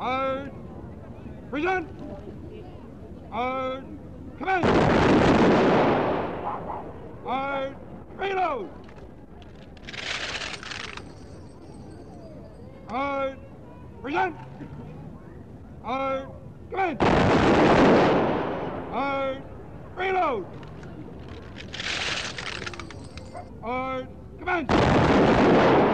Hard. Present. Hard. Commence. Hard. Reload. Hard. Present. Hard. Commence. Hard. Reload. Hard. Commence.